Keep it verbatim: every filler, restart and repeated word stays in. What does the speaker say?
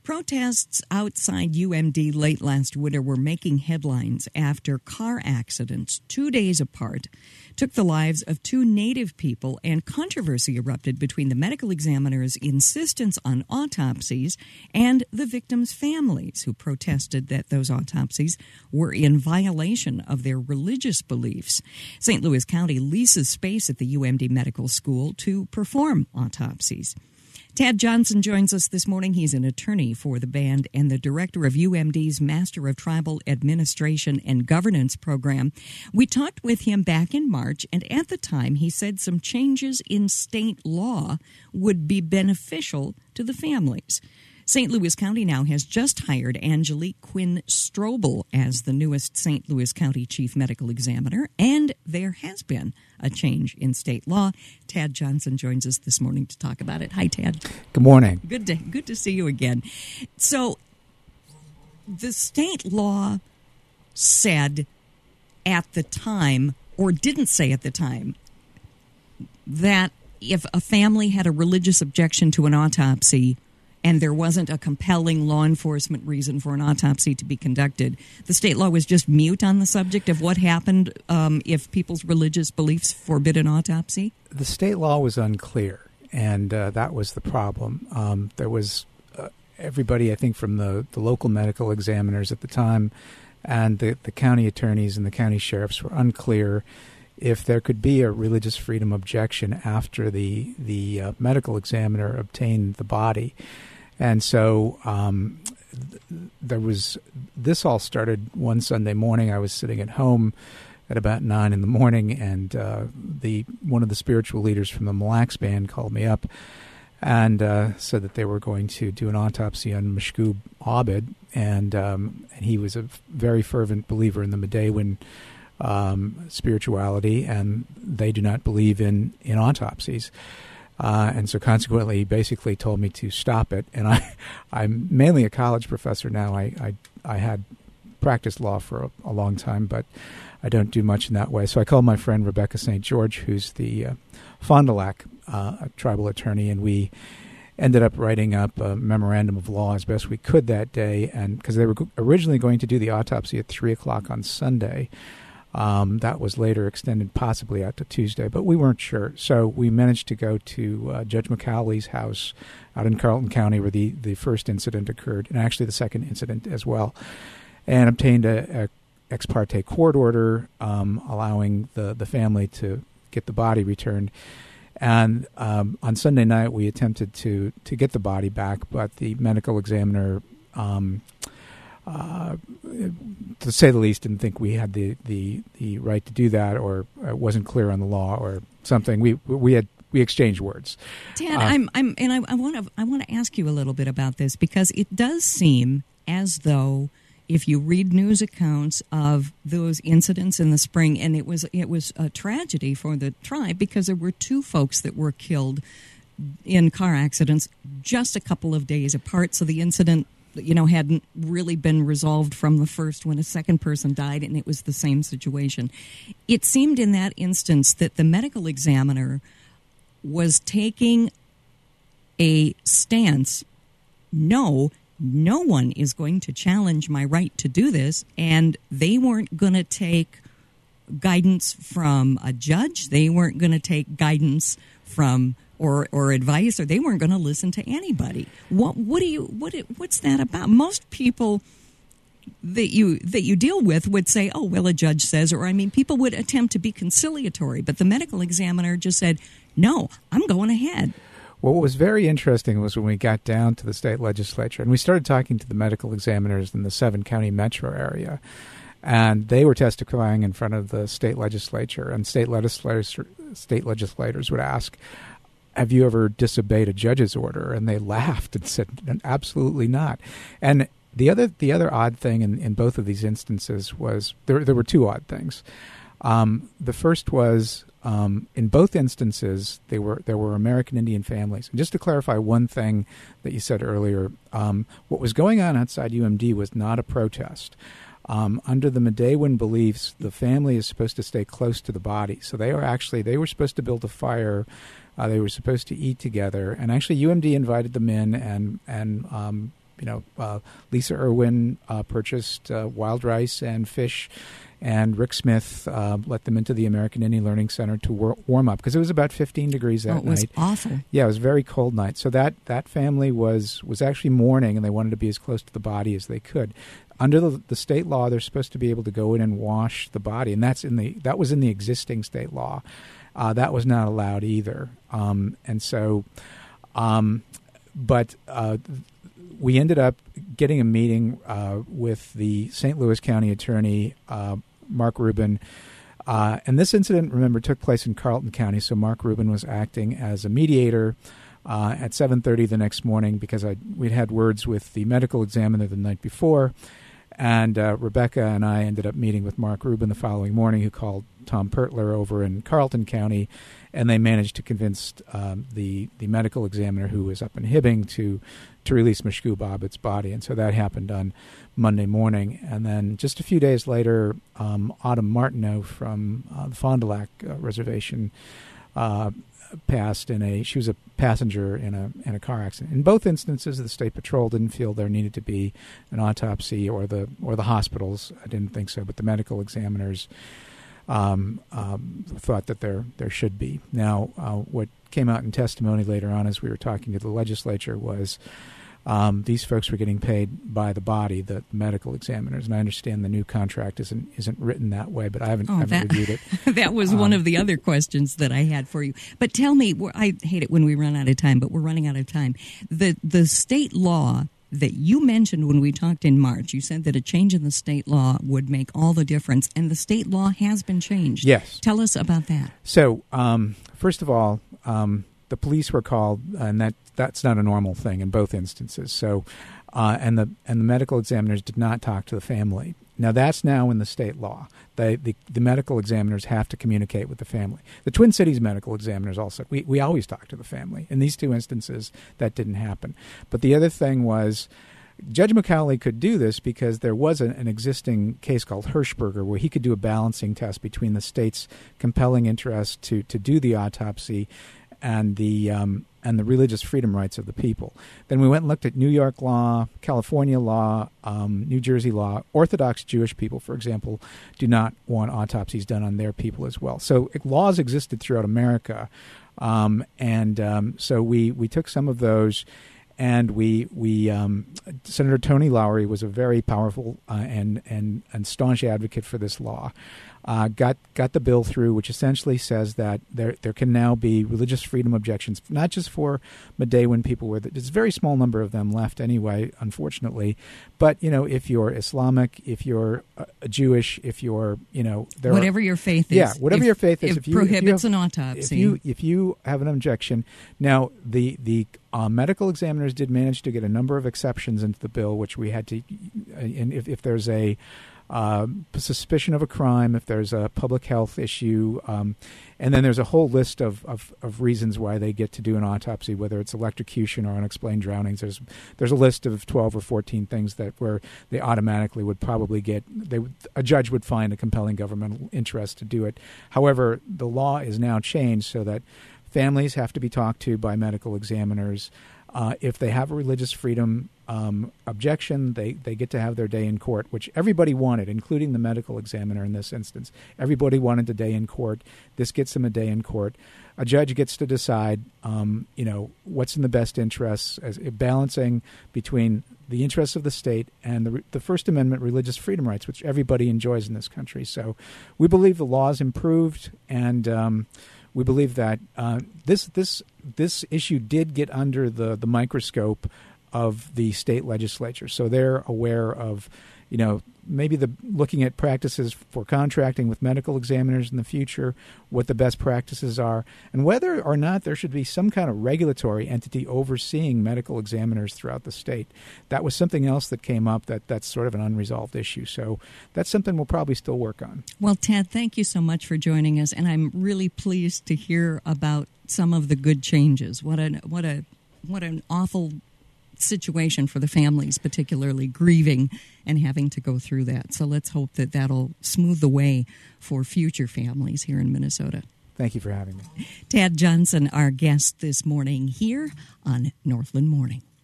Protests outside U M D late last winter were making headlines after car accidents two days apart took the lives of two Native people, and controversy erupted between the medical examiner's insistence on autopsies and the victims' families, who protested that those autopsies were in violation of their religious beliefs. Saint Louis County leases space at the U M D Medical School to perform autopsies. Tad Johnson joins us this morning. He's an attorney for the band and the director of U M D's Master of Tribal Administration and Governance program. We talked with him back in March, and at the time he said some changes in state law would be beneficial to the families. Saint Louis County now has just hired Angelique Quinn Strobel as the newest Saint Louis County Chief Medical Examiner, and there has been a change in state law. Tad Johnson joins us this morning to talk about it. Hi, Tad. Good morning. Good to, good to see you again. So the state law said at the time, or didn't say at the time, that if a family had a religious objection to an autopsy and there wasn't a compelling law enforcement reason for an autopsy to be conducted, the state law was just mute on the subject of what happened um, if people's religious beliefs forbid an autopsy? The state law was unclear, and uh, that was the problem. Um, there was uh, everybody, I think, from the, the local medical examiners at the time and the, the county attorneys and the county sheriffs were unclear if there could be a religious freedom objection after the, the uh, medical examiner obtained the body. And so um, th- there was, this all started one Sunday morning. I was sitting at home at about nine in the morning, and uh, the one of the spiritual leaders from the Mille Lacs Band called me up and uh, said that they were going to do an autopsy on Mashkub Abed, and, um, and he was a very fervent believer in the Medewin um, spirituality, and they do not believe in, in autopsies. Uh, and so consequently, he basically told me to stop it. And I, I'm mainly a college professor now. I, I, I had practiced law for a, a long time, but I don't do much in that way. So I called my friend Rebecca Saint George, who's the uh, Fond du Lac uh, tribal attorney, and we ended up writing up a memorandum of law as best we could that day. And because they were originally going to do the autopsy at three o'clock on Sunday. Um, that was later extended possibly out to Tuesday, but we weren't sure. So we managed to go to uh, Judge McCauley's house out in Carleton County where the, the first incident occurred, and actually the second incident as well, and obtained a, a ex parte court order um, allowing the, the family to get the body returned. And um, on Sunday night we attempted to, to get the body back, but the medical examiner um Uh, to say the least, didn't think we had the, the, the right to do that, or it wasn't clear on the law, or something. We we had we exchanged words. Dan, uh, I'm I'm and I want to I want to ask you a little bit about this, because it does seem as though if you read news accounts of those incidents in the spring, and it was it was a tragedy for the tribe because there were two folks that were killed in car accidents just a couple of days apart. So the incident, you know, hadn't really been resolved from the first when a second person died, and it was the same situation. It seemed in that instance that the medical examiner was taking a stance, no, no one is going to challenge my right to do this, and they weren't going to take guidance from a judge. They weren't going to take guidance from Or, or advice, or they weren't going to listen to anybody. What what do you what what's that about? Most people that you that you deal with would say, "Oh, well, a judge says," or I mean, people would attempt to be conciliatory, but the medical examiner just said, "No, I'm going ahead." Well, what was very interesting was when we got down to the state legislature, and we started talking to the medical examiners in the seven county metro area, and they were testifying in front of the state legislature, and state legislators state legislators would ask, have you ever disobeyed a judge's order? And they laughed and said, absolutely not. And the other the other odd thing in, in both of these instances was, there there were two odd things. Um, the first was, um, in both instances, they were there were American Indian families. And just to clarify one thing that you said earlier, um, what was going on outside U M D was not a protest. Um, under the Medewin beliefs, the family is supposed to stay close to the body. So they were actually, they were supposed to build a fire. Uh, they were supposed to eat together. And actually U M D invited them in and, and um, you know, uh, Lisa Irwin uh, purchased uh, wild rice and fish, and Rick Smith uh, let them into the American Indian Learning Center to war- warm up because it was about fifteen degrees that oh, it was night. Awful. Yeah, it was a very cold night. So that, that family was was actually mourning, and they wanted to be as close to the body as they could. Under the, the state law, they're supposed to be able to go in and wash the body, and that's in the that was in the existing state law. Uh, that was not allowed either, um, and so, um, but uh, we ended up getting a meeting uh, with the Saint Louis County Attorney, uh, Mark Rubin. Uh, and this incident, remember, took place in Carlton County, so Mark Rubin was acting as a mediator uh, at seven thirty the next morning because I, we'd had words with the medical examiner the night before, and uh, Rebecca and I ended up meeting with Mark Rubin the following morning, who called Tom Pertler over in Carlton County, and they managed to convince um, the, the medical examiner who was up in Hibbing to to release Mashku Bobbitt's body. And so that happened on Monday morning. And then just a few days later, um, Autumn Martineau from uh, the Fond du Lac uh, Reservation uh, passed in a, she was a passenger in a in a car accident. In both instances, the State Patrol didn't feel there needed to be an autopsy, or the or the hospitals, I didn't think so, but the medical examiners Um, um, thought that there there should be. Now, uh, what came out in testimony later on as we were talking to the legislature was um, these folks were getting paid by the body, the medical examiners. And I understand the new contract isn't isn't written that way, but I haven't, oh, I haven't that, reviewed it. That was um, one of the other questions that I had for you. But tell me, I hate it when we run out of time, but we're running out of time. The the state law that you mentioned when we talked in March, you said that a change in the state law would make all the difference, and the state law has been changed. Yes. Tell us about that. So, um, first of all, um, the police were called, and that that's not a normal thing in both instances. So, uh, and the and the medical examiners did not talk to the family. Now, that's now in the state law. They, the, the medical examiners have to communicate with the family. The Twin Cities medical examiners also, we, we always talk to the family. In these two instances, that didn't happen. But the other thing was, Judge McCauley could do this because there was an, an existing case called Hirschberger where he could do a balancing test between the state's compelling interest to, to do the autopsy and the um, and the religious freedom rights of the people. Then we went and looked at New York law, California law, um, New Jersey law. Orthodox Jewish people, for example, do not want autopsies done on their people as well. So laws existed throughout America, um, and um, so we, we took some of those. And we we um, Senator Tony Lowery was a very powerful uh, and and and staunch advocate for this law. Uh, got got the bill through, which essentially says that there there can now be religious freedom objections, not just for Madej when people were. There's a very small number of them left anyway, unfortunately. But you know, if you're Islamic, if you're uh, Jewish, if you're you know there whatever are, your faith is, yeah, whatever if, your faith is, if if you prohibits if you an have, autopsy, if you if you have an objection, now the the Uh, medical examiners did manage to get a number of exceptions into the bill, which we had to, and if, if there's a uh, suspicion of a crime, if there's a public health issue, um, and then there's a whole list of, of, of reasons why they get to do an autopsy, whether it's electrocution or unexplained drownings. There's there's a list of twelve or fourteen things that where they automatically would probably get, they would, a judge would find a compelling governmental interest to do it. However, the law is now changed so that families have to be talked to by medical examiners. Uh, if they have a religious freedom um, objection, they, they get to have their day in court, which everybody wanted, including the medical examiner in this instance. Everybody wanted a day in court. This gets them a day in court. A judge gets to decide, um, you know, what's in the best interests, as balancing between the interests of the state and the, the First Amendment religious freedom rights, which everybody enjoys in this country. So we believe the law is improved, and um, we believe that uh, this this this issue did get under the, the microscope of the state legislature. So they're aware of, you know, maybe the looking at practices for contracting with medical examiners in the future, what the best practices are, and whether or not there should be some kind of regulatory entity overseeing medical examiners throughout the state. That was something else that came up that that's sort of an unresolved issue. So that's something we'll probably still work on. Well, Ted, thank you so much for joining us, and I'm really pleased to hear about some of the good changes. What a what a what an awful situation for the families, particularly grieving and having to go through that. So let's hope that that'll smooth the way for future families here in Minnesota. Thank you for having me. Tad Johnson, our guest this morning here on Northland Morning.